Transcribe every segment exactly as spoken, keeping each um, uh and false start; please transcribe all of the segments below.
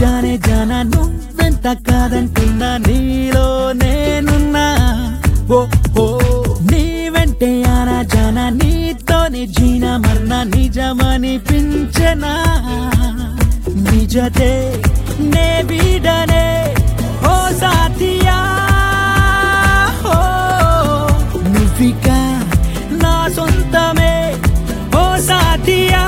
జానే జానా నువ్వెంత కాదంటున్నా నీలో నేనున్నా ఓ ఓ నీ వెంటే ఆనా జానా నీతోనే జీనా మర్నా నిజమనిపించనా నిజతే నే వీడనే ఓ సాథియా ఓ నువ్విక నా సొంతమే ఓ సాథియా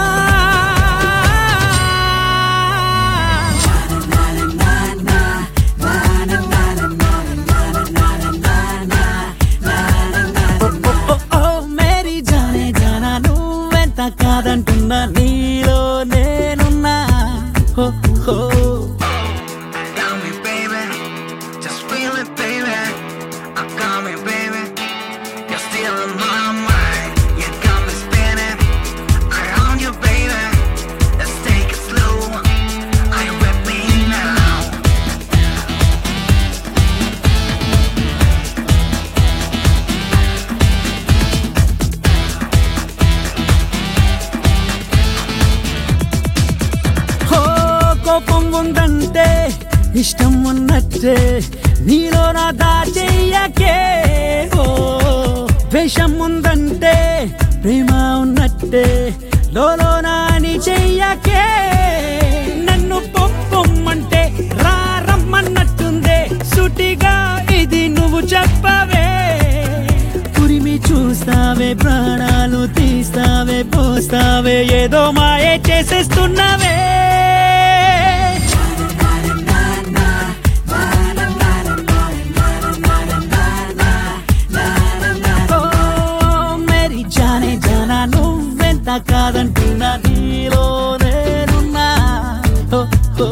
కాదంటున్నా నీలో నేనున్నా హో హో కోపం ఉందంటే ఇష్టం ఉన్నట్టే నీలో నా దాచెయ్యకే ఓ ద్వేషం ఉందంటే ప్రేమ ఉన్నట్టే లోలో నాని చెయ్యకే నన్ను పొమ్మంటే రా రమ్మన్నట్టుందే సుటిగా ఇది నువ్వు చెప్పవే పురిమి చూస్తావే ప్రాణాలు తీస్తావే పోస్తావే ఏదో మాయే చేసేస్తున్నావే కాదంటున్నా నీలో నేనున్నా ఓ ఓ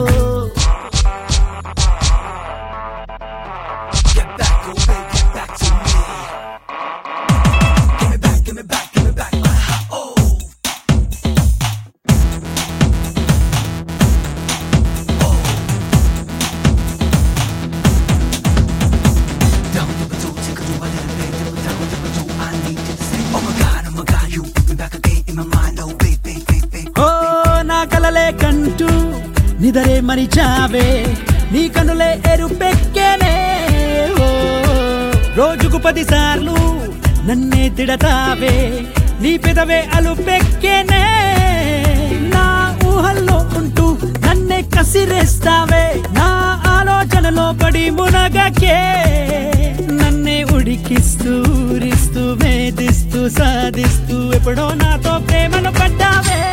కలలే కంటూ నిదరే మరిచావే నీ కనులే ఎరుపెక్కేనే ఓ రోజుకు పది సార్లు నన్నే తిడతావే నీ పెదవే అలుపెక్కేనే నా ఊహల్లో ఉంటూ నన్నే కసిరేస్తావే నా ఆలోచనలో పడి మునగకే నన్నే ఉడికిస్తూ ఊరిస్తూ వేధిస్తూ సాధిస్తూ ఎప్పుడో నాతో ప్రేమను పడ్డావే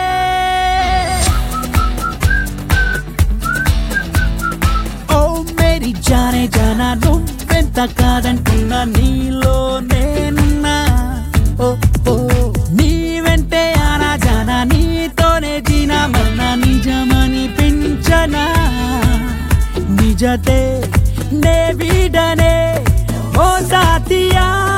జానే జానా నువ్వెంత కాదంటున్నా నీలో నేనున్నా ఓ ఓ నీ వెంటే ఆనా జానా నీతోనే జీనా మన్నా నిజమనిపించనా నిజతే నే వీడనే ఓ సాథియా